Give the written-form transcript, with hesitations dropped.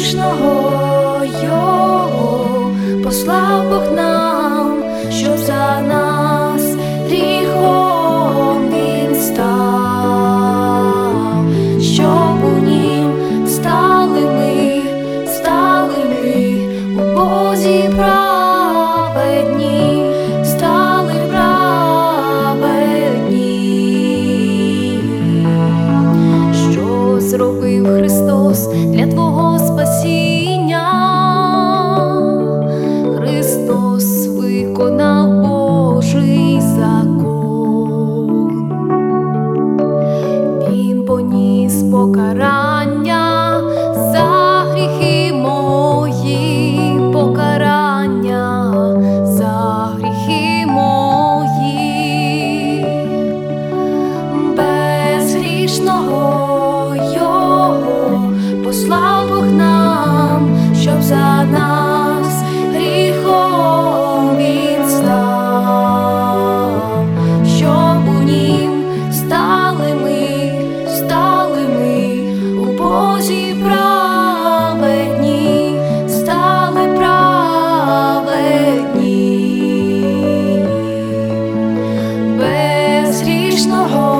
безгрішного Його послав Бог нам, щоб за нас гріхом Він став, щоб у Нім стали ми у Бозі праведні, стали праведні. Що зробив Христос для твого спасіння? Христос виконав Божий закон. Він поніс покарання за гріхи мої, покарання за гріхи мої. Безгрішного Його послав Бог нам, щоб за нас гріхом Він став, щоб у Нім стали ми у Бозі праведні, стали праведні. Безгрішного